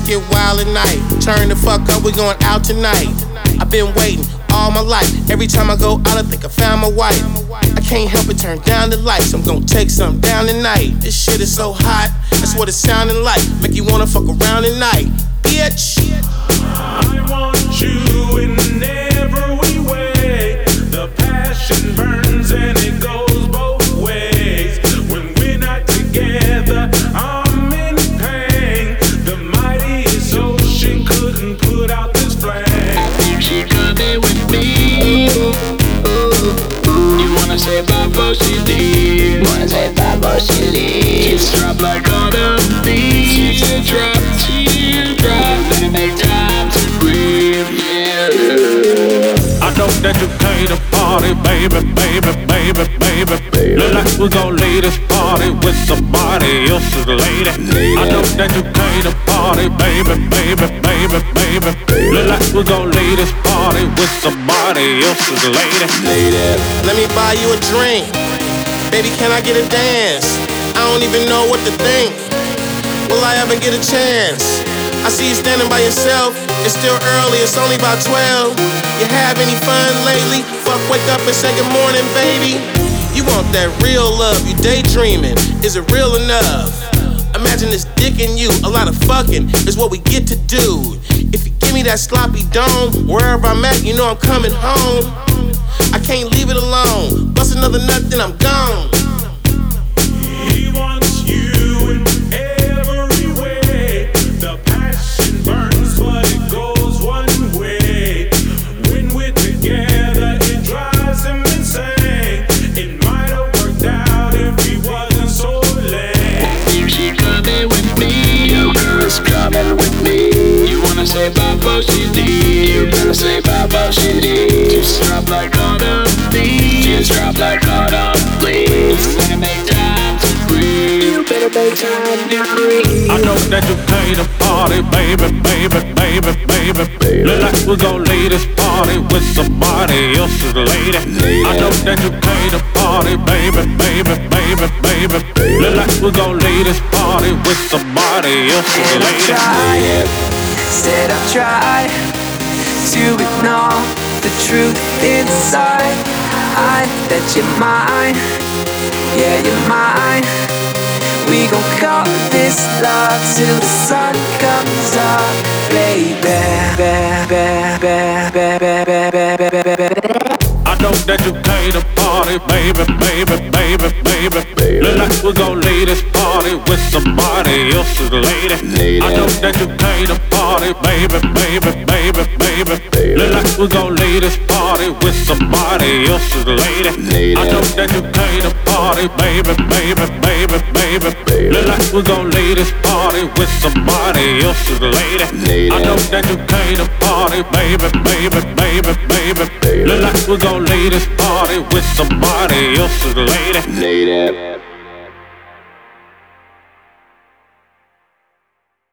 get wild at night. Turn the fuck up, we going out tonight. I've been waiting all my life. Every time I go out, I think I found my wife. I can't help but turn down the lights. I'm gonna take something down tonight. This shit is so hot, that's what it's sounding like. Make you wanna fuck around at night, bitch. I want you in every way. The passion burns and it goes both ways. When we're not together, I'm in pain. The mightiest ocean couldn't put out this flame. I think she coming with me. You wanna say bye before she leaves? Wanna say bye before she leaves? Just drop like all the leaves. Teardrop, teardrop. Let me make time to breathe. Yeah. I know that you came to party, baby, baby, baby, baby. Look like we gon' leave this party with somebody else's lady. I know that you came to party, baby, baby, baby, baby. Look like we gon' leave this party with somebody else's lady. Let me buy you a drink. Baby, can I get a dance? I don't even know what to think. Will I ever get a chance? I see you standing by yourself. It's still early, it's only about 12. You have any fun lately? Fuck, wake up and say good morning, baby. You want that real love, you daydreaming. Is it real enough? Imagine this dick in you, a lot of fucking is what we get to do. If you give me that sloppy dome, wherever I'm at, you know I'm coming home. I can't leave it alone. Bust another nut, then I'm gone. He wants you in every way. The passion burns, but it goes one way. When we're together, it drives him insane. It might have worked out if he wasn't so late. I think she coming with me. Your girl's coming with me. You wanna say bye before she leaves? You better say bye before she leaves. Just drop like all the leaves. Just drop like all the leaves. Let me make time to breathe. You better make time to breathe. I know that you came to party, baby, baby, baby, baby. Look like we gon' leave this party with somebody else's lady. I know that you came to party, baby, baby, baby, baby. Look like we gon' leave this party with somebody else's lady. Said I've tried to ignore the truth inside. I bet you're mine, yeah, you're mine. We gon' call this love till the sun comes up, baby. I know that you came to party, baby, baby, baby, baby. Look like we gon' leave this party with somebody else's lady. I know that you came to party, baby, baby, baby, baby. Look like we gon' leave this party with somebody else's lady. I know that you came to party, baby, baby, baby, baby. Look like we gon' leave this party with somebody else's lady. I know that you came to party, baby, baby, baby, baby. Look like we gon' leave this party with somebody else's lady.